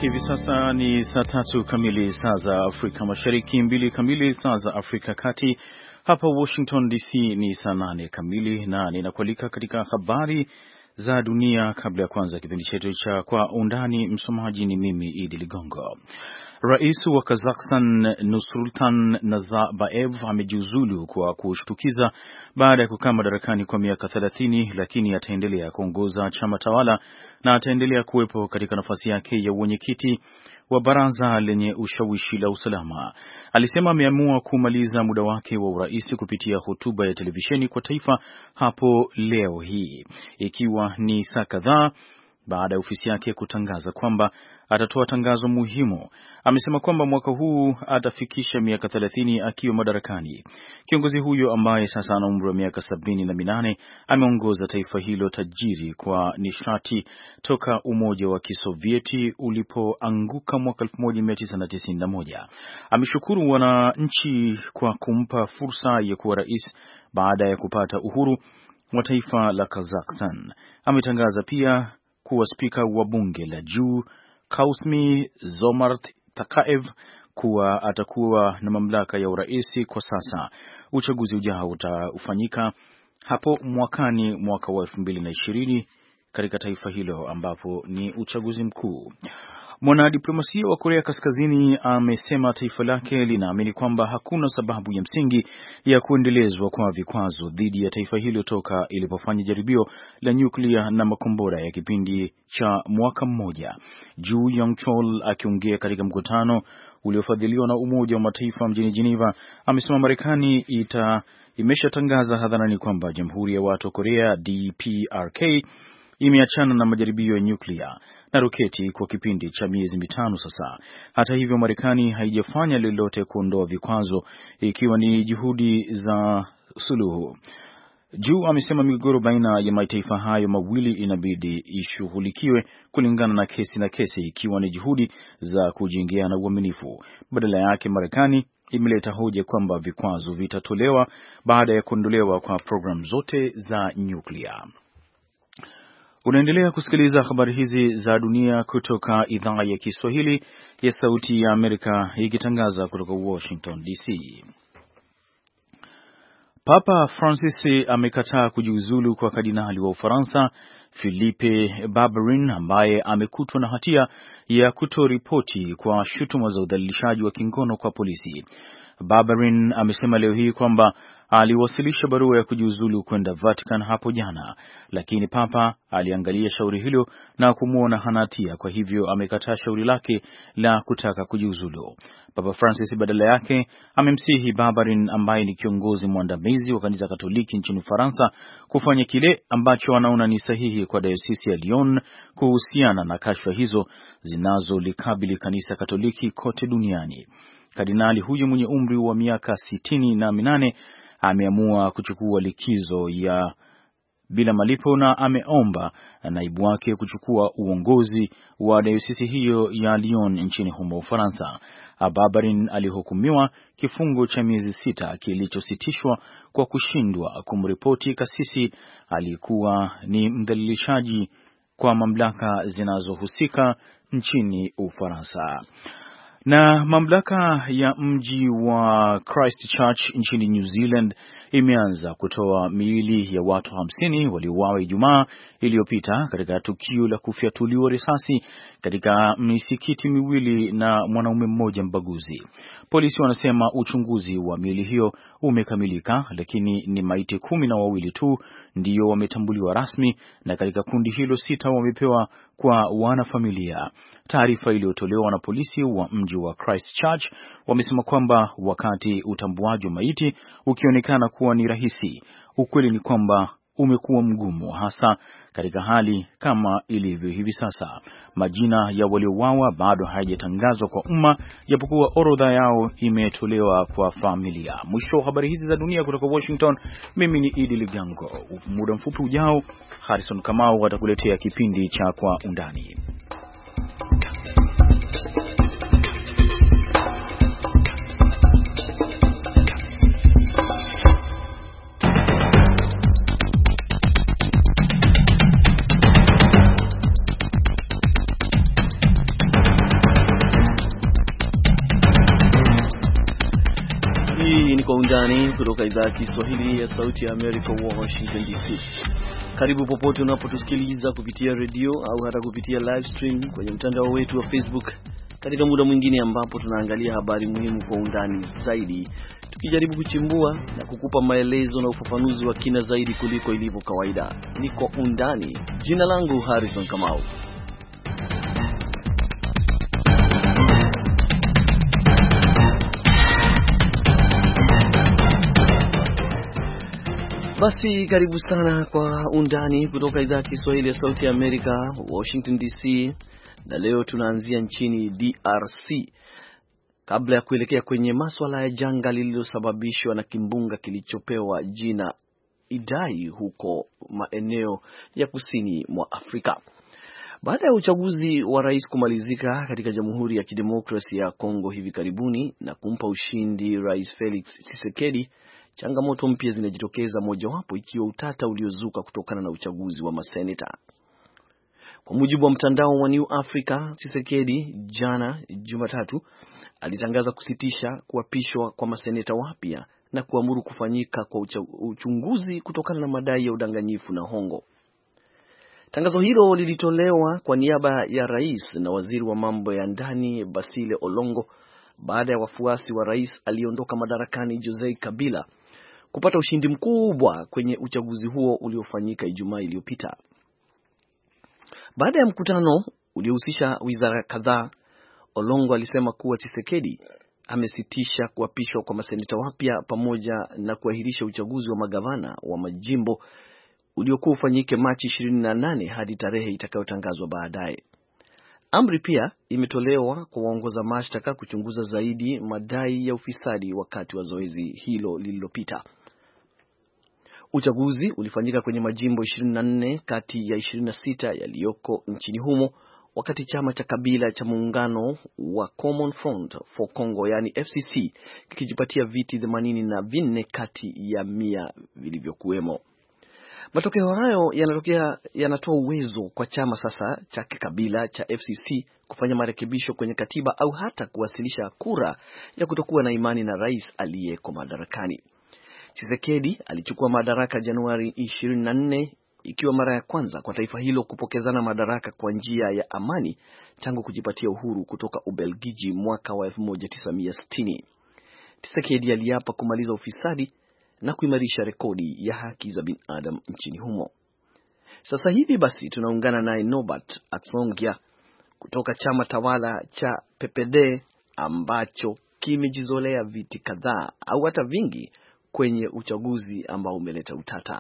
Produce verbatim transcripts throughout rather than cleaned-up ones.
Hivi sasa ni saa tatu kamili saa za Afrika Mashariki, mbili kamili saa za Afrika Kati. Hapa Washington D C ni saa nane kamili, na ninakualika katika habari za dunia. Kabla ya kwanza kipindi chetu cha Kwa Undani, msomaji ni mimi Idi Ligongo. Rais wa Kazakhstan Nursultan Nazarbayev amejiuzulu kwa kushtukiza baada ya kukaa madarakani kwa miaka thelathini, lakini ataendelea kuongoza chama tawala na ataendelea kuwepo katika nafasi yake ya uwenyekiti wa baraza lenye ushawishi la usalama. Alisema ameamua kumaliza muda wake wa urais kupitia hotuba ya televisheni kwa taifa hapo leo hii, ikiwa ni saa kadhaa baada ya ofisi yake kutangaza kwamba atatoa tangazo muhimu. Amesema kwamba mwaka huu atafikisha miaka thelathini akiwa madarakani. Kiongozi huyo ambaye sasa ana umri wa miaka sabini na minane ameongoza taifa hilo tajiri kwa nishati toka Umoja wa Kisovieti ulipoanguka mwaka elfu moja mia tisa tisini na moja. Ameshukuru wananchi kwa kumpa fursa ya kuwa rais baada ya kupata uhuru wa taifa la Kazakhstan. Ametangaza pia kuwa spika wa bunge la juu Kausmi Zomart Takaev kuwa atakuwa na mamlaka ya urais kwa sasa. Uchaguzi ujao utafanyika hapo mwakani, mwaka wa elfu mbili na ishirini katika taifa hilo ambapo ni uchaguzi mkuu. Mwanadiplomasia wa Korea Kaskazini amesema taifa lake linaamini kwamba hakuna sababu ya msingi ya kuendelezwa kwa vikwazo dhidi ya taifa hilo toka ilipofanya jaribio la nyuklia na makombora ya kipindi cha mwaka mmoja. Ju Yong-chol akiongea katika mkutano uliofadhiliwa na Umoja wa Mataifa mjini Geneva amesema Marekani ita imeshatangaza hadharani kwamba Jamhuri ya Watu wa Korea D P R K imeachana na majaribio ya nyuklia na roketi kwa kipindi cha miezi mitano sasa. Hata hivyo, Marekani haijafanya lolote kuondoa vikwazo, ikiwa ni juhudi za suluhu. Juu amesema migogoro baina ya mataifa hayo mawili inabidi ishughulikiwe kulingana na kesi na kesi, ikiwa ni juhudi za kujengea na uaminifu. Badala yake, Marekani imeleta hoja kwamba vikwazo vitatolewa baada ya kuondolewa kwa programu zote za nyuklia. Unaendelea kusikiliza habari hizi za dunia kutoka idhaa ya Kiswahili ya Sauti ya Amerika, ikitangaza kutoka Washington D C. Papa Francis amekataa kujiuzulu kwa kardinali wa Ufaransa Philippe Barbarin ambaye amekutwa na hatia ya kutoripoti kwa shutuma za udhalilishaji wa kingono kwa polisi. Barbarin amesema leo hii kwamba aliwasilisha barua ya kujiuzulu kwenda Vatican hapo jana, lakini Papa aliangalia shauri hilo na kumuona hana hatia, kwa hivyo amekataa shauri lake la kutaka kujiuzulu. Papa Francis badala yake amemsihi Barbarin ambaye ni kiongozi mwandamizi wa kanisa Katoliki nchini Ufaransa kufanya kile ambacho anaona ni sahihi kwa Dayosisi ya Lyon kuhusiana na kashfa hizo zinazolikabili kanisa Katoliki kote duniani. Kardinali huyo mwenye umri wa miaka sitini na minane ameamua kuchukua likizo ya bila malipo na ameomba naibu wake kuchukua uongozi wa dayosisi hiyo ya Lyon nchini humo Ufaransa. Barbarin alihukumiwa kifungo cha miezi sita kilichositishwa kwa kushindwa kumripoti kasisi alikuwa ni mdhalilishaji kwa mamlaka zinazohusika nchini Ufaransa. Na mamlaka ya mji wa Christchurch nchini New Zealand imeanza kutoa miili ya watu hamsini waliouawa Ijumaa iliyopita katika tukio la kufyatuliwa risasi katika misikiti miwili na mwanaume mmoja mbaguzi. Polisi wanasema uchunguzi wa miili hiyo umekamilika, lakini ni maiti kumi na wawili tu ndiyo wametambuliwa rasmi, na katika kundi hilo sita wamepewa kwa wanafamilia. Taarifa iliyotolewa na polisi wa mji wa Christchurch wamesema kwamba wakati utambuaji wa maiti ukionekana kuwa ni rahisi, ukweli ni kwamba umekuwa mgumu, hasa katika hali kama ilivyo hivi sasa. Majina ya waliouawa bado hayajatangazwa kwa umma, japokuwa orodha yao imetolewa kwa familia. Mwisho wa habari hizi za dunia kutoka Washington, mimi ni Idi Ligongo. Muda mfupi ujao, Harrison Kamau atakuletea kipindi cha Kwa Undani. kutoka idhaa ya Kiswahili ya Sauti ya Amerika, Washington D C. Karibu popote unapotusikiliza kupitia redio au hata kupitia live stream kwenye mtandao wetu wa Facebook, katika muda mwingine ambapo tunaangalia habari muhimu kwa undani zaidi, tukijaribu kuchimbua na kukupa maelezo na ufafanuzi wa kina zaidi kuliko ilivyo kawaida. Ni Kwa Undani. Jina langu Harrison Kamau. Basi karibu sana Kwa Undani kutoka idhaa ya Kiswahili ya Sauti ya Amerika, Washington D C. Na leo tunaanzia nchini D R C, kabla ya kuelekea kwenye masuala ya janga lililosababishwa na kimbunga kilichopewa jina Idai huko maeneo ya kusini mwa Afrika. Baada ya uchaguzi wa rais kumalizika katika Jamhuri ya Kidemokrasia ya Kongo hivi karibuni na kumpa ushindi Rais Felix Tshisekedi, changamoto mpya zinajitokeza, mojawapo ikiwa utata uliozuka kutokana na uchaguzi wa maseneta. Kwa mujibu wa mtandao wa New Africa, Tshisekedi jana Jumatatu alitangaza kusitisha kuapishwa kwa maseneta wapya na kuamuru kufanyika kwa uchunguzi kutokana na madai ya udanganyifu na hongo. Tangazo hilo lilitolewa kwa niaba ya rais na waziri wa mambo ya ndani Basile Olongo baada ya wafuasi wa rais aliondoka madarakani Joseph Kabila kupata ushindi mkubwa kwenye uchaguzi huo uliofanyika Ijumaa iliyopita. Baada ya mkutano uliohusisha wizara kadhaa, Olongo alisema kuwa Tshisekedi amesitisha kuapishwa kwa maseneta wapya pamoja na kuahirisha uchaguzi wa magavana wa majimbo uliokuwa ufanyike Machi ishirini na nane hadi tarehe itakayotangazwa baadaye. Amri pia imetolewa kwa waongoza mashtaka kuchunguza zaidi madai ya ufisadi wakati wa zoezi hilo lililopita. Uchaguzi ulifanyika kwenye majimbo ishirini na nne kati ya ishirini na sita yaliyoko nchini humo, wakati chama cha Kabila cha muungano wa Common Front for Congo yani F C C kikijipatia viti themanini na vinne kati ya mia vilivyokuwemo. Matokeo hayo yanatokea yanatoa uwezo kwa chama sasa cha Kabila cha F C C kufanya marekebisho kwenye katiba au hata kuwasilisha kura ya kutokuwa na imani na rais aliyeko madarakani. Tshisekedi alichukua madaraka Januari ishirini na nne, ikiwa mara ya kwanza kwa taifa hilo kupokezana madaraka kwa njia ya amani tangu kujipatia uhuru kutoka Ubelgiji mwaka wa elfu moja tisa mia sitini. Tshisekedi aliapa kumaliza ufisadi na kuimarisha rekodi ya haki za binadamu nchini humo. Sasa hivi basi tunaungana naye Norbert Atsongia kutoka chama tawala cha P P D ambacho kimejizolea viti kadhaa au hata vingi kwenye uchaguzi ambao umeleta utata.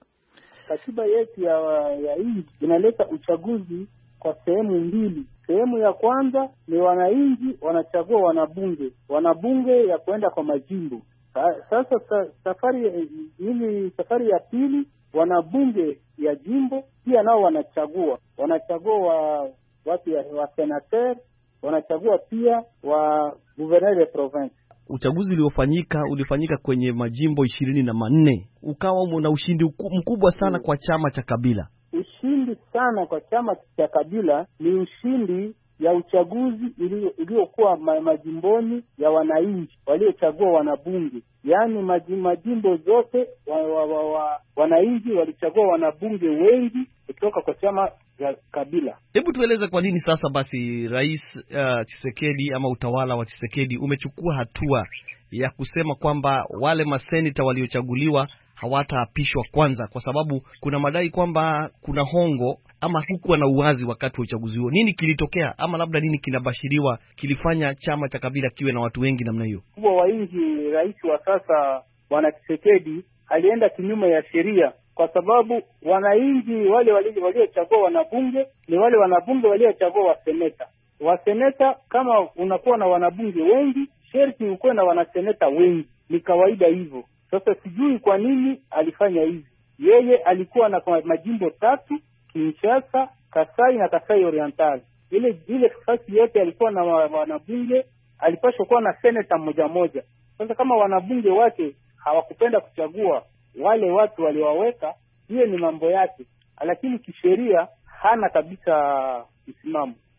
Katiba yetu ya, ya hii inaleta uchaguzi kwa sehemu mbili. Sehemu ya kwanza ni wananchi wanachagua wanabunge, wanabunge ya kwenda kwa majimbo. Sasa sa, safari hili safari ya pili wanabunge ya jimbo pia nao wanachagua wanachagua wa watu wa senator, wanachagua pia wa gouverneur de province. Uchaguzi uliofanyika ulifanyika kwenye majimbo ishirini na manne, ukawa una ushindi mkubwa sana kwa chama cha Kabila. Ushindi sana kwa chama cha Kabila ni ushindi ya uchaguzi iliyokuwa majimboni ya wananchi waliochagua wanabunge. Yaani majimbo zote wa, wa, wa, wa, wananchi walichagua wanabunge wengi kutoka kwa chama ya Kabila. Hebu tueleze kwa nini sasa basi Rais uh, Tshisekedi ama utawala wa Tshisekedi umechukua hatua ya kusema kwamba wale maseneta waliochaguliwa hawataapishwa kwanza, kwa sababu kuna madai kwamba kuna hongo ama hukuwa na uwazi wakati wa uchaguzi huo. Nini kilitokea ama labda nini kinabashiriwa kilifanya chama cha Kabila kiwe na watu wengi namna hiyo? Kubwa wa nchi rais wa sasa Bwana Tshisekedi alienda kinyume ya sheria, kwa sababu wananchi wale waliochagua wanabunge ni wale wanabunge waliochagua waseneta. Waseneta, kama unakuwa na wanabunge wengi, sherti ukuwe na wanaseneta wengi, ni kawaida hivyo. Sasa sijui kwa nini alifanya hivi. Yeye alikuwa na majimbo tatu, Kinshasa, Kasai na Kasai Oriental. Ile ile fasi yote alikuwa na wanabunge, alipaswa kuwa na seneta mmoja mmoja. Sasa kama wanabunge wake hawakupenda kuchagua wale watu waliowaweka, hiyo ni mambo yake, lakini kisheria hana kabisa msimamo.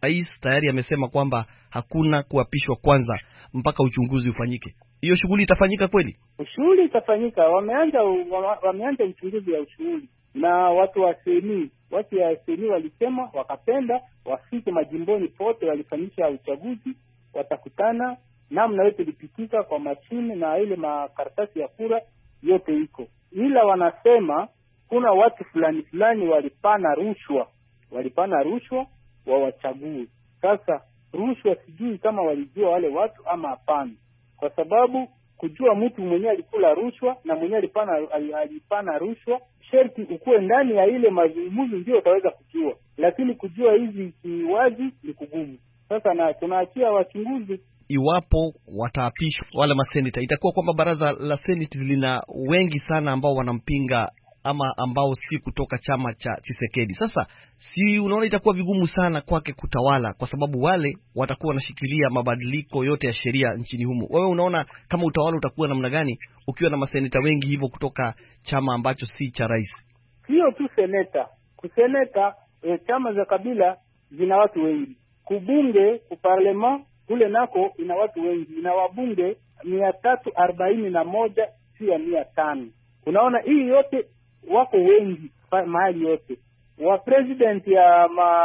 rais tayari amesema kwamba hakuna kuapishwa kwanza mpaka uchunguzi ufanyike. Hiyo shughuli itafanyika kweli? Shughuli itafanyika. Wameanza wameanza uchunguzi wa shughuli. Na watu wa seni, watu wa seni walisema wakapenda wafike majimboni pote walifanyisha uchaguzi, watakutana namna yote ilipitika kwa mashine na ile makaratasi ya kura yote iko. Ila wanasema kuna watu fulani fulani walipana rushwa, walipana rushwa wa wachague. Sasa rushwa sijui kama walijua wale watu ama hapana. Kwa sababu kujua mtu mwenyewe alikula rushwa na mwenyewe alipana alipana rushwa, sharti ukuwe ndani ya ile mazungumzo ndio utaweza kujua. Lakini kujua hizi kiwazi ni kugumu. Sasa na tunaachia wachunguzi. Iwapo wataapishwa wale maseneta, itakuwa kwamba baraza la Senate lina wengi sana ambao wanampinga ama ambao si kutoka chama cha Tshisekedi. Sasa si unaona itakuwa vigumu sana kwake kutawala, kwa sababu wale watakuwa wanashikilia mabadiliko yote ya sheria nchini humo. Wewe unaona kama utawala utakuwa namna gani ukiwa na maseneta wengi hivyo kutoka chama ambacho si cha rais? Sio tu seneta, kuseneta e, chama za kabila zina watu wengi. Kubunge, kuparlema kule nako ina watu wengi, ina wabunge mia tatu arobaini na moja si ya mia tano. Unaona hii yote wako wengi mahali yote. Wa president ya ma,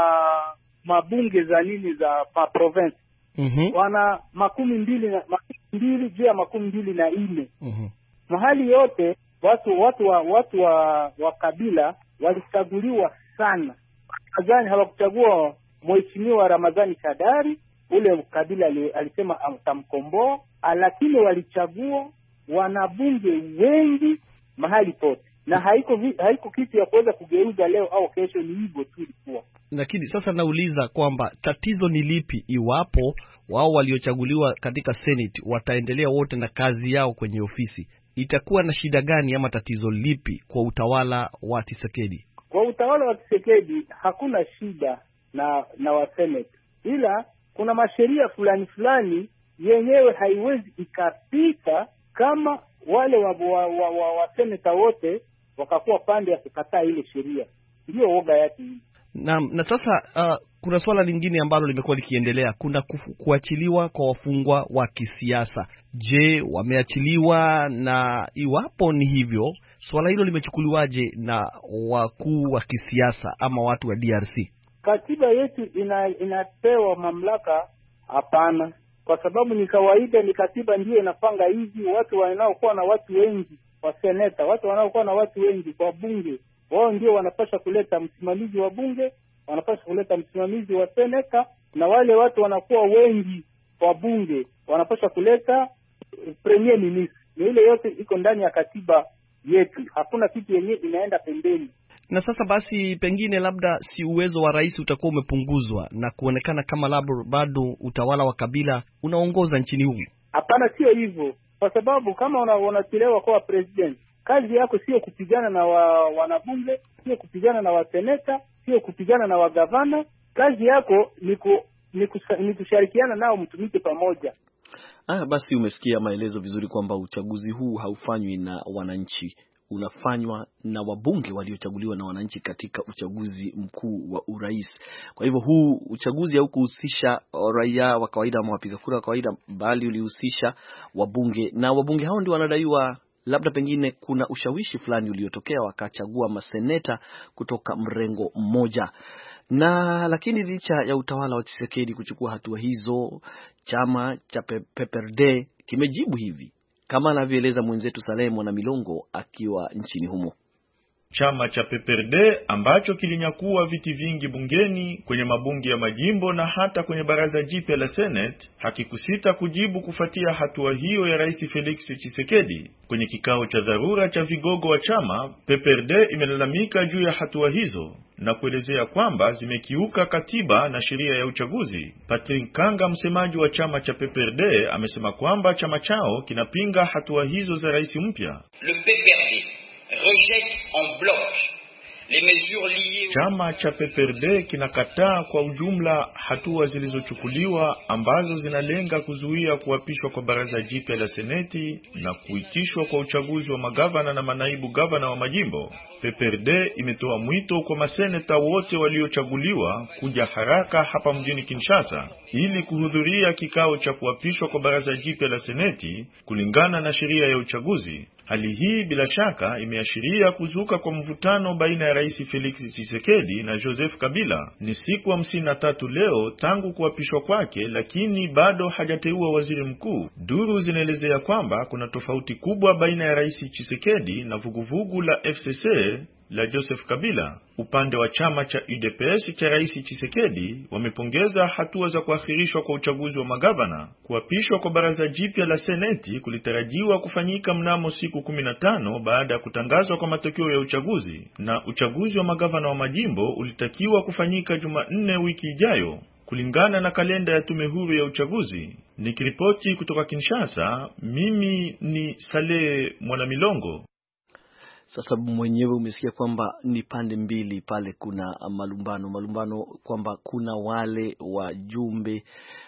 mabunge za nini za ma province mm-hmm. wana makumi mbili na makumi mbili juu ya makumi mbili na nne. Mm-hmm. Mahali yote watu watu wa watu wa, wa kabila walichaguliwa sana. Ramadhani hawakuchagua mheshimiwa Ramadhani Shadari, ule kabila alisema atamkomboa, lakini walichagua wanabunge wengi mahali pote. Na haiko haiko kitu ya kuweza kugeuza leo au kesho, ni hivyo tu ilikuwa. Lakini sasa nauliza kwamba tatizo ni lipi iwapo wao waliochaguliwa katika Senate wataendelea wote na kazi yao kwenye ofisi? Itakuwa na shida gani ama tatizo lipi kwa utawala wa Tshisekedi? Kwa utawala wa Tshisekedi hakuna shida na na wa Senate. Ila kuna masheria fulani fulani yenyewe haiwezi ikapita kama wale wa wa, wa, wa, wa seneta wote wakakuwa pande ya kukataa ile sheria. Ndio woga yake hii. Na na sasa uh, kuna swala lingine ambalo limekuwa likiendelea, kuna kufu, kuachiliwa kwa wafungwa wa kisiasa. Je, wameachiliwa? Na iwapo ni hivyo, swala hilo limechukuliwaje na wakuu wa kisiasa ama watu wa D R C? Katiba yetu ina, inapewa mamlaka? Hapana, kwa sababu ni kawaida, ni katiba ndio inapanga hivi. Watu wanaokuwa na watu wengi wa seneta, watu wanaokuwa na watu wengi kwa bunge, wao ndio wanapaswa kuleta msimamizi wa bunge, wanapaswa kuleta msimamizi wa seneta, na wale watu wanakuwa wengi kwa bunge wanapaswa kuleta premier minister. Ni ile yote iko ndani ya katiba yetu, hakuna kitu yenyewe inaenda pembeni. Na sasa basi pengine labda si uwezo wa rais utakuwa umepunguzwa na kuonekana kama labda bado utawala wa kabila unaongoza nchini humu? Hapana, sio hivyo. Kwa sababu kama unachelewa kwa president, kazi yako sio kupigana na wa, wanabunge, sio kupigana na waseneta, sio kupigana na wagavana. Kazi yako ni ku, ni, kus, ni kushirikiana nao mtumike pamoja. Ah, basi umesikia maelezo vizuri kwamba uchaguzi huu haufanywi na wananchi, unafanywa na wabunge waliochaguliwa na wananchi katika uchaguzi mkuu wa urais. Kwa hivyo huu uchaguzi haukuhusisha raia wa kawaida ama wapiga kura wa kawaida, bali ulihusisha wabunge, na wabunge hao ndio wanadaiwa labda pengine kuna ushawishi fulani uliotokea wakachagua maseneta kutoka mrengo mmoja. Na lakini licha ya utawala wa Tshisekedi kuchukua hatua hizo, chama cha P P R D kimejibu hivi, kama anavyoeleza mwenzetu Saleh Mwana Milongo akiwa nchini humo. Chama cha P P R D ambacho kilinyakua viti vingi bungeni, kwenye mabunge ya majimbo na hata kwenye baraza jipya la Senate, hakikusita kujibu kufuatia hatua hiyo ya Rais Felix Tshisekedi. Kwenye kikao cha dharura cha vigogo wa chama, P P R D imelalamika juu ya hatua hizo na kuelezea kwamba zimekiuka katiba na sheria ya uchaguzi. Patrick Kanga, msemaji wa chama cha P P R D, amesema kwamba chama chao kinapinga hatua hizo za rais mpya. Le P P R D rejette en bloc Chama cha P P R D kinakataa kwa ujumla hatua zilizochukuliwa ambazo zinalenga kuzuia kuapishwa kwa baraza jipya la seneti na kuitishwa kwa uchaguzi wa magavana na manaibu gavana wa majimbo. P P R D imetoa mwito kwa maseneta wote waliochaguliwa kuja haraka hapa mjini Kinshasa ili kuhudhuria kikao cha kuapishwa kwa baraza jipya la seneti kulingana na sheria ya uchaguzi. Hali hii bila shaka imeashiria kuzuka kwa mvutano baina ya Rais Felix Tshisekedi na Joseph Kabila. Ni siku hamsini na tatu leo tangu kuapishwa kwake, lakini bado hajateua waziri mkuu. Duru zinaelezea kwamba kuna tofauti kubwa baina ya Rais Tshisekedi na vuguvugu la F C C la Joseph Kabila. Upande wa chama cha U D P S cha Rais Tshisekedi wamepongeza hatua za kuahirishwa kwa uchaguzi wa magavana. Kuapishwa kwa baraza jipya la seneti kulitarajiwa kufanyika mnamo siku kumi na tano baada ya kutangazwa kwa matokeo ya uchaguzi, na uchaguzi wa magavana wa majimbo ulitakiwa kufanyika Jumanne wiki ijayo kulingana na kalenda ya tume huru ya uchaguzi. Nikiripoti kutoka Kinshasa, mimi ni Saleh Mwanamilongo. Sasa mwenyewe umesikia kwamba ni pande mbili pale, kuna malumbano malumbano kwamba kuna wale wajumbe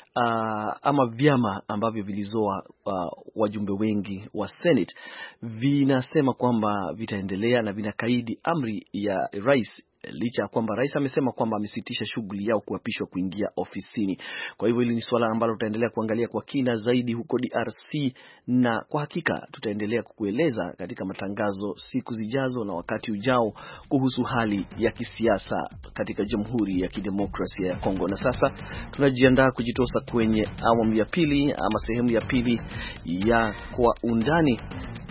uh, ama vyama ambavyo vilizoa uh, wajumbe wengi wa Senate vinasema kwamba vitaendelea na vinakaidi amri ya rais, licha ya kwamba rais amesema kwamba amesitisha shughuli yao kuapishwa kuingia ofisini. Kwa hivyo hili ni swala ambalo tutaendelea kuangalia kwa kina zaidi huko D R C, na kwa hakika tutaendelea kukueleza katika matangazo siku zijazo na wakati ujao kuhusu hali ya kisiasa katika Jamhuri ya Kidemokrasia ya Kongo. Na sasa tunajiandaa kujitosa kwenye awamu ya pili ama sehemu ya pili ya Kwa Undani,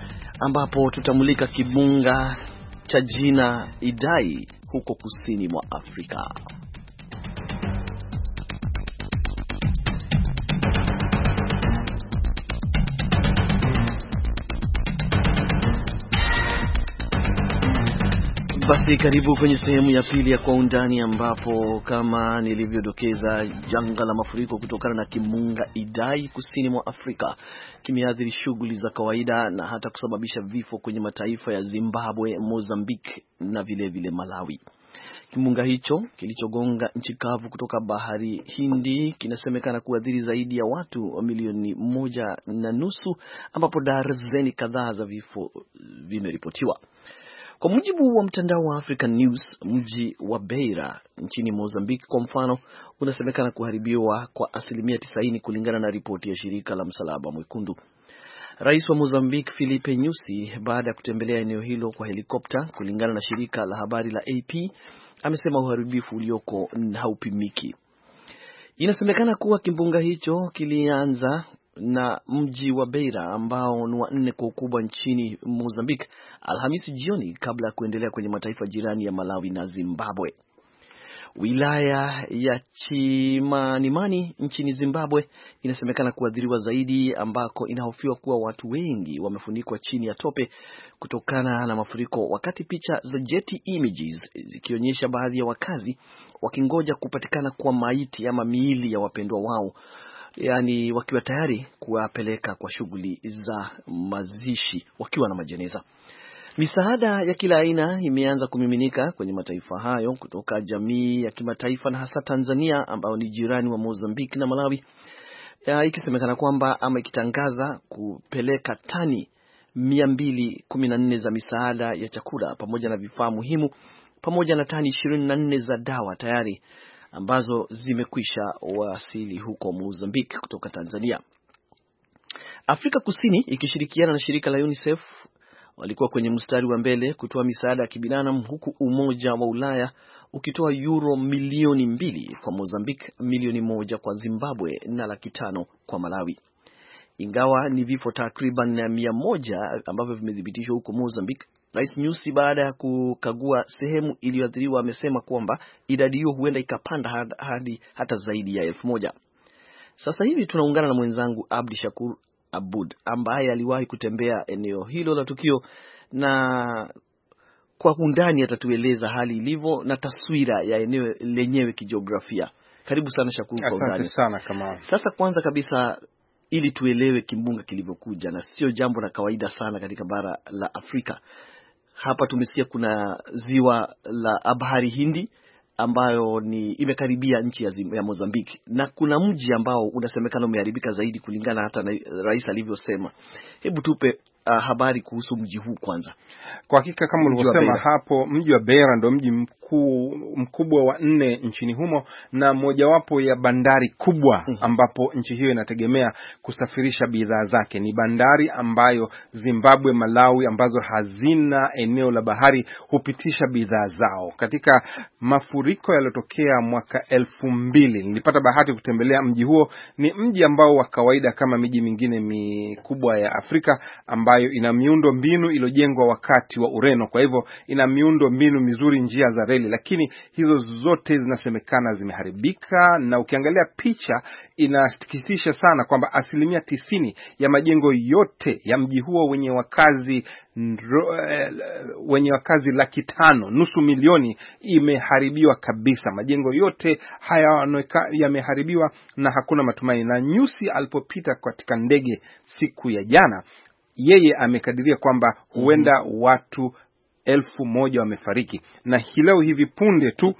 ambapo tutamulika kimbunga cha jina Idai huko kusini mwa Afrika. Basi karibu kwenye sehemu ya pili ya Kwa Undani, ambapo kama nilivyodokeza, janga la mafuriko kutokana na kimbunga Idai kusini mwa Afrika kimeathiri shughuli za kawaida na hata kusababisha vifo kwenye mataifa ya Zimbabwe, Mozambique na vile vile Malawi. Kimbunga hicho kilichogonga nchi kavu kutoka bahari Hindi kinasemekana kuathiri zaidi ya watu milioni moja na nusu, ambapo darzeni kadhaa za vifo vimeripotiwa. Kwa mujibu wa mtandao wa African News, mji wa Beira nchini Mozambique kwa mfano unasemekana kuharibiwa kwa asilimia tisaini kulingana na ripoti ya shirika la Msalaba Mwekundu. Rais wa Mozambique Filipe Nyusi, baada ya kutembelea eneo hilo kwa helikopta, kulingana na shirika la habari la A P, amesema uharibifu ulioko haupimiki. Inasemekana kuwa kimbunga hicho kilianza na mji wa Beira ambao ni wa nne kwa ukubwa nchini Mozambique Alhamisi jioni, kabla ya kuendelea kwenye mataifa jirani ya Malawi na Zimbabwe. Wilaya ya Chimanimani nchini Zimbabwe inasemekana kuathiriwa zaidi, ambako inahofiwa kuwa watu wengi wamefunikwa chini ya tope kutokana na mafuriko, wakati picha za Getty Images zikionyesha baadhi ya wakazi wakingoja kupatikana kwa maiti ama miili ya wapendwa wao, yani wakiwa tayari kuwapeleka kwa shughuli za mazishi wakiwa na majeneza. Misaada ya kila aina imeanza kumiminika kwenye mataifa hayo kutoka jamii ya kimataifa na hasa Tanzania ambao ni jirani wa Mozambique na Malawi, ikisemekana kwamba ama ikitangaza kupeleka tani mia mbili kumi na nne za misaada ya chakula pamoja na vifaa muhimu pamoja na tani ishirini na nne za dawa tayari ambazo zimekwisha wasili huko Mozambique kutoka Tanzania. Afrika Kusini ikishirikiana na shirika la UNICEF walikuwa kwenye mstari wa mbele kutoa misaada ya kibinadamu, huku Umoja wa Ulaya ukitoa euro milioni mbili kwa Mozambique, milioni moja kwa Zimbabwe na laki tano kwa Malawi. Ingawa ni vifo takriban mia moja ambavyo vimethibitishwa huko Mozambique, Rais Nyusi baada ya kukagua sehemu iliyoathiriwa amesema kwamba idadi hiyo huenda ikapanda hadi hata zaidi ya elfu moja. Sasa hivi tunaungana na mwenzangu Abdi Shakur Abud ambaye aliwahi kutembea eneo hilo la tukio, na kwa undani atatueleza hali ilivyo na taswira ya eneo lenyewe kijiografia. Karibu sana Shakur kwa undani. Asante sana kama. Sasa kwanza kabisa, ili tuelewe kimbunga kilivyokuja, na sio jambo la kawaida sana katika bara la Afrika, hapa tumesikia kuna ziwa la bahari Hindi ambayo ni imekaribia nchi ya, ya Mozambique, na kuna mji ambao unasemekana umeharibika zaidi kulingana hata na rais alivyosema. Hebu tupe uh, habari kuhusu mji huu kwanza. Kwa hakika kama ulivyosema hapo, mji wa Beira ndio mji mkuu mkubwa wa nne nchini humo na mojawapo ya bandari kubwa ambapo nchi hiyo inategemea kusafirisha bidhaa zake. Ni bandari ambayo Zimbabwe, Malawi ambazo hazina eneo la bahari hupitisha bidhaa zao. Katika mafuriko yaliyotokea mwaka elfu mbili nilipata bahati kutembelea mji huo. Ni mji ambao wa kawaida kama miji mingine mikubwa ya Afrika ambayo ina miundo mbinu iliyojengwa wakati wa Ureno. Kwa hivyo ina miundo mbinu mizuri, njia za reli, lakini hizo zote zinasemekana zimeharibika, na ukiangalia picha inasikitisha sana kwamba asilimia tisini ya majengo yote ya mji huo wenye wakazi wenye wakazi laki tano, nusu milioni, imeharibiwa kabisa. Majengo yote haya yameharibiwa na hakuna matumaini. Na Nyusi alipopita katika ndege siku ya jana, yeye amekadiria kwamba huenda watu elfu moja wamefariki. Na leo hivi punde tu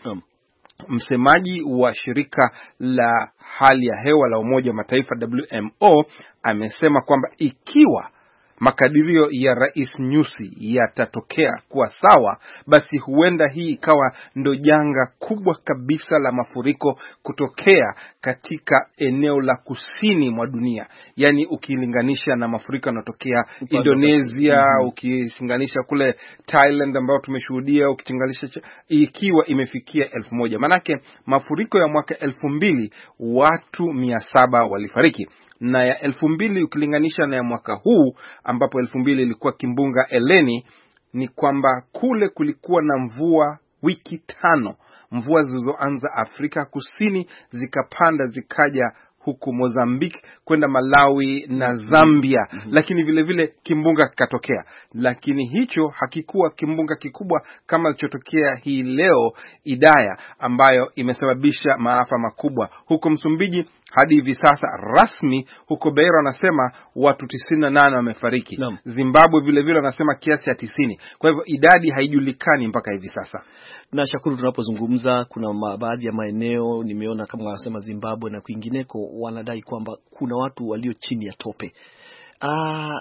msemaji wa shirika la hali ya hewa la Umoja wa Mataifa W M O amesema kwamba ikiwa makadirio ya Rais Nyusi yatatokea kuwa sawa, basi huenda hii ikawa ndo janga kubwa kabisa la mafuriko kutokea katika eneo la kusini mwa dunia. Yani ukilinganisha na mafuriko yanotokea Indonesia, mm-hmm. ukilinganisha kule Thailand ambao tumeshuhudia, ukilinganisha ikiwa imefikia elfu moja. Manake mafuriko ya mwaka elfu mbili watu mia saba walifariki. Na ya elfu mbili ukilinganisha na ya mwaka huu ambapo elfu mbili ilikuwa kimbunga Eleni, ni kwamba kule kulikuwa na mvua wiki tano. Mvua zilizoanza Afrika Kusini zikapanda zikaja huku Mozambique kwenda Malawi na Zambia, mm-hmm. lakini vile vile kimbunga kikatokea. Lakini hicho hakikuwa kimbunga kikubwa kama kilichotokea hii leo Idaya, ambayo imesababisha maafa makubwa huko Msumbiji. Hadi hivi sasa rasmi huko Beira wanasema watu tisini na nane wamefariki. No. Zimbabwe vile vile wanasema kiasi cha tisini. Kwa hivyo idadi haijulikani mpaka hivi sasa. Na Shakuru, tunapozungumza kuna baadhi ya maeneo nimeona kama wanasema Zimbabwe na kwingineko wanadai kwamba kuna watu walio chini ya tope. Ah,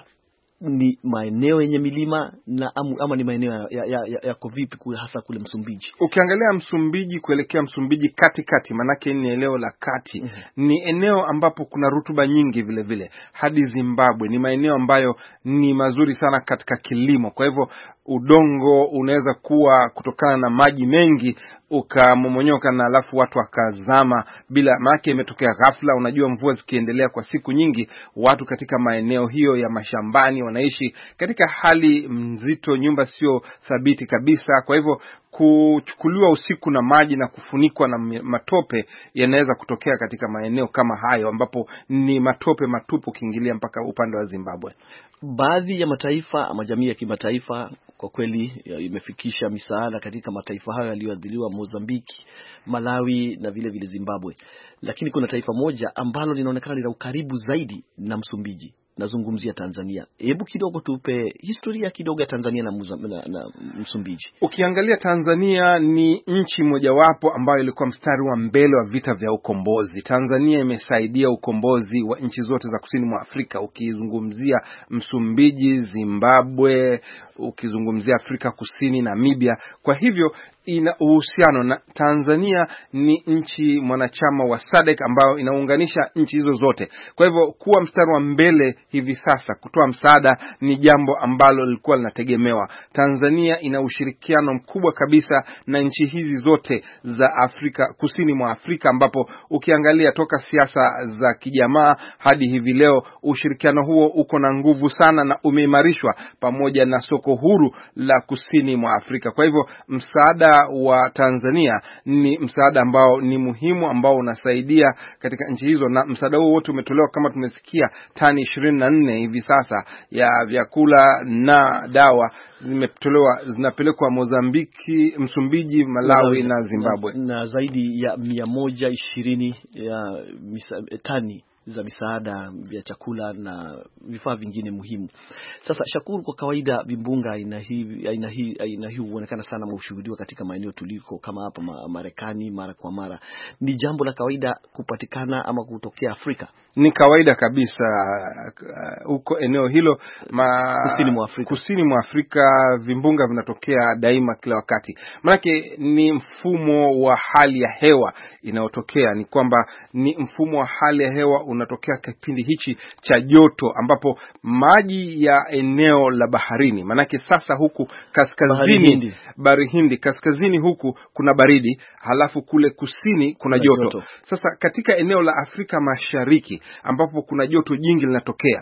ni maeneo yenye milima na amu, ama ni maeneo ya, ya, ya, ya vipi kule hasa kule Msumbiji? Ukiangalia Msumbiji kuelekea Msumbiji kati kati, manake ni eneo la kati, mm-hmm. ni eneo ambapo kuna rutuba nyingi vile vile. Hadi Zimbabwe ni maeneo ambayo ni mazuri sana katika kilimo. Kwa hivyo udongo unaweza kuwa kutokana na maji mengi ukamomonyoka na alafu watu wakazama bila maana imetokea ghafla. Unajua mvua zikiendelea kwa siku nyingi, watu katika maeneo hiyo ya mashambani wanaishi katika hali mzito, nyumba sio thabiti kabisa. Kwa hivyo kuchukuliwa usiku na maji na kufunikwa na matope yanaweza kutokea katika maeneo kama hayo ambapo ni matope matupu kiingilia mpaka upande wa Zimbabwe. Baadhi ya mataifa ama jamii ya kimataifa kwa kweli imefikisha misaada katika mataifa hayo yaliyoathiriwa, Mozambique, Malawi na vile vile Zimbabwe. Lakini kuna taifa moja ambalo linaonekana lina ukaribu zaidi na Msumbiji. Nazungumzia Tanzania. Hebu kidogo tupe historia kidogo ya Tanzania na, na, na Msumbiji. Ukiangalia Tanzania ni nchi mojawapo ambayo ilikuwa mstari wa mbele wa vita vya ukombozi. Tanzania imesaidia ukombozi wa nchi zote za kusini mwa Afrika. Ukizungumzia Msumbiji, Zimbabwe, ukizungumzia Afrika Kusini, Namibia. Kwa hivyo ina uhusiano na Tanzania ni nchi mwanachama wa SADC ambayo inaunganisha nchi hizo zote. Kwa hivyo kuwa mstari wa mbele hivi sasa kutoa msaada ni jambo ambalo lilikuwa linategemewa. Tanzania ina ushirikiano mkubwa kabisa na nchi hizi zote za Afrika Kusini mwa Afrika, ambapo ukiangalia toka siasa za kijamaa hadi hivi leo ushirikiano huo uko na nguvu sana na umeimarishwa pamoja na soko huru la kusini mwa Afrika. Kwa hivyo msaada wa Tanzania ni msaada ambao ni muhimu ambao unasaidia katika nchi hizo, na msaada huo wote umetolewa kama tumesikia tani ishirini na nne hivi sasa ya vyakula na dawa zimetolewa, zinapelekwa Mozambiki, Msumbiji, Malawi na, na Zimbabwe. Na, na zaidi ya mia moja ishirini ya misa, tani za misaada vya chakula na vifaa vingine muhimu. Sasa Shakuru, kwa kawaida vimbunga aina hii aina hii aina hii huonekana sana mshuhudiwa katika maeneo tuliko kama hapa Marekani mara kwa mara. Ni jambo la kawaida kupatikana ama kutokea Afrika? Ni kawaida kabisa huko uh, eneo hilo ma, kusini mwa Afrika. Kusini mwa Afrika vimbunga vinatokea daima kila wakati. Maanake ni mfumo wa hali ya hewa inayotokea, ni kwamba ni mfumo wa hali ya hewa unatokea kipindi hichi cha joto ambapo maji ya eneo la baharini, maanake sasa huku kaskazini Bahari Hindi, kaskazini huku kuna baridi, halafu kule kusini kuna joto. joto. Sasa katika eneo la Afrika Mashariki ambapo kuna joto jingi linatokea,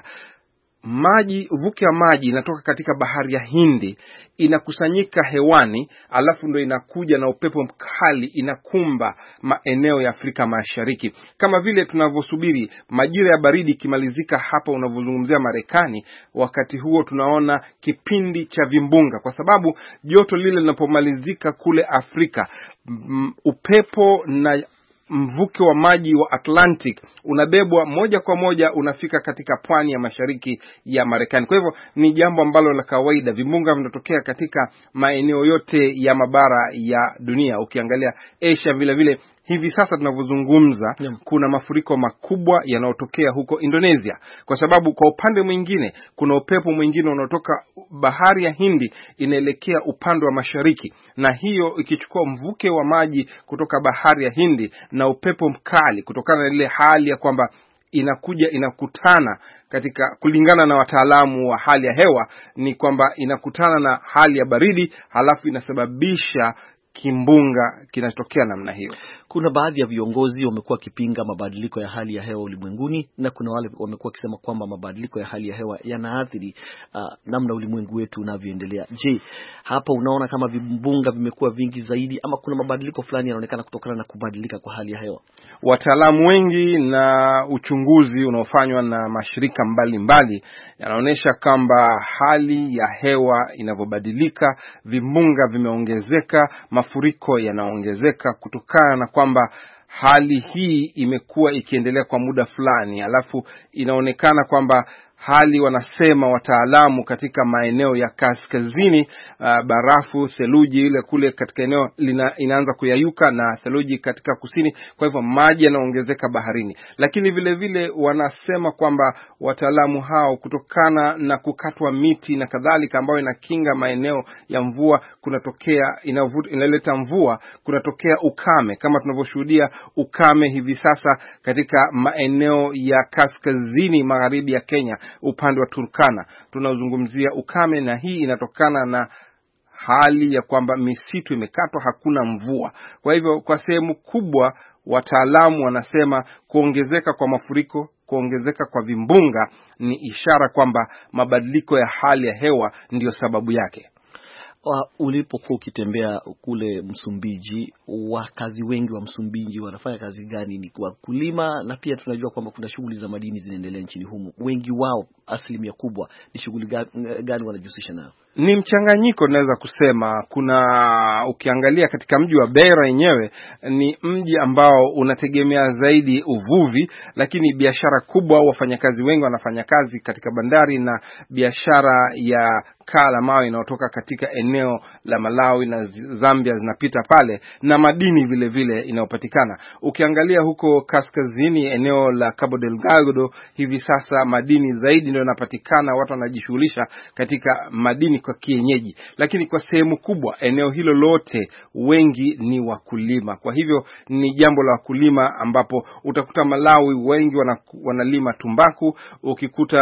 maji vuke ya maji inatoka katika bahari ya Hindi, inakusanyika hewani, alafu ndo inakuja na upepo mkali inakumba maeneo ya Afrika Mashariki. Kama vile tunavyosubiri majira ya baridi kimalizika hapa unavyozungumzia Marekani, wakati huo tunaona kipindi cha vimbunga, kwa sababu joto lile linapomalizika kule Afrika, m, upepo na mvuke wa maji wa Atlantic unabebwa moja kwa moja unafika katika pwani ya mashariki ya Marekani. Kwa hivyo ni jambo ambalo la kawaida. Vimbunga vinatokea katika maeneo yote ya mabara ya dunia. Ukiangalia Asia vile vile, hivi sasa tunavyozungumza, yeah, kuna mafuriko makubwa yanayotokea huko Indonesia, kwa sababu kwa upande mwingine kuna upepo mwingine unaotoka bahari ya Hindi inaelekea upande wa mashariki, na hiyo ikichukua mvuke wa maji kutoka bahari ya Hindi na upepo mkali, kutokana na ile hali ya kwamba inakuja inakutana katika, kulingana na wataalamu wa hali ya hewa, ni kwamba inakutana na hali ya baridi, halafu inasababisha kimbunga kinatokea namna hiyo. Kuna baadhi ya viongozi wamekuwa kipinga mabadiliko ya hali ya hewa ulimwenguni, na kuna wale wamekuwa kisema kwamba mabadiliko ya hali ya hewa yanaathiri uh, namna ulimwengu wetu unavyoendelea. Je, hapa unaona kama vimbunga vimekuwa vingi zaidi ama kuna mabadiliko fulani yanaonekana kutokana na kubadilika kwa hali ya hewa? Wataalamu wengi na uchunguzi unaofanywa na mashirika mbalimbali yanaonyesha kwamba hali ya hewa inavyobadilika, vimbunga vimeongezeka, mafuriko yanaongezeka kutokana na kwamba hali hii imekuwa ikiendelea kwa muda fulani, alafu inaonekana kwamba hali, wanasema wataalamu, katika maeneo ya kaskazini uh, barafu, theluji ile kule katika eneo lina, inaanza kuyayuka, na theluji katika kusini, kwa hivyo maji yanaongezeka baharini. Lakini vile vile wanasema kwamba wataalamu hao, kutokana na kukatwa miti na kadhalika ambayo inakinga maeneo ya mvua, kunatokea inavuta, inaleta mvua, kunatokea ukame, kama tunavyoshuhudia ukame hivi sasa katika maeneo ya kaskazini magharibi ya Kenya, upande wa Turkana tunazungumzia ukame, na hii inatokana na hali ya kwamba misitu imekatwa, hakuna mvua. Kwa hivyo kwa sehemu kubwa wataalamu wanasema kuongezeka kwa mafuriko, kuongezeka kwa vimbunga ni ishara kwamba mabadiliko ya hali ya hewa ndiyo sababu yake. Ulipokuwa ukitembea kule Msumbiji, wakazi wengi wa Msumbiji wanafanya kazi gani? Ni kwa kulima, na pia tunajua kwamba kuna shughuli za madini zinaendelea nchini humo. Wengi wao, asilimia kubwa, ni shughuli gani wanajihusisha nayo? Ni mchanganyiko, naweza kusema. Kuna, ukiangalia katika mji wa Beira yenyewe, ni mji ambao unategemea zaidi uvuvi, lakini biashara kubwa, wafanyakazi wengi wanafanya kazi katika bandari na biashara ya kaa la mawe inayotoka katika eneo la Malawi na Zambia zinapita pale, na madini vile vile inayopatikana. Ukiangalia huko kaskazini, eneo la Cabo Delgado, hivi sasa madini zaidi ndio yanapatikana, watu wanajishughulisha katika madini kwa kienyeji. Lakini kwa sehemu kubwa eneo hilo lote wengi ni wakulima. Kwa hivyo ni jambo la wakulima, ambapo utakuta Malawi wengi wanalima tumbaku, ukikuta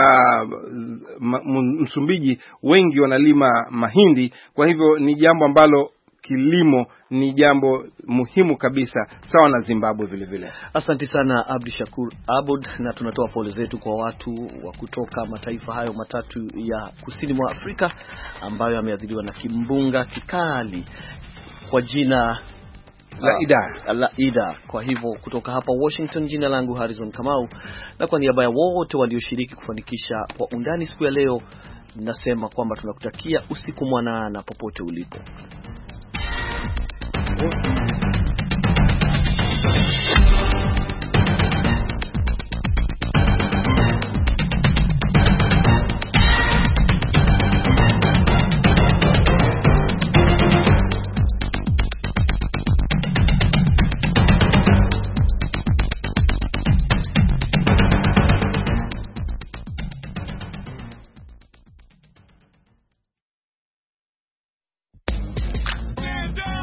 Msumbiji wengi wanalima mahindi. Kwa hivyo ni jambo ambalo kilimo ni jambo muhimu kabisa, sawa na Zimbabwe vile vile. Asante sana Abdi Shakur Abud, na tunatoa pole zetu kwa watu wa kutoka mataifa hayo matatu ya kusini mwa Afrika ambayo yameathiriwa na kimbunga kikali kwa jina la Ida. La Ida. Kwa hivyo kutoka hapa Washington, jina langu Harrison Kamau, na kwa niaba ya wote walioshiriki kufanikisha Kwa Undani siku ya leo, nasema kwamba tunakutakia usiku mwanana popote ulipo.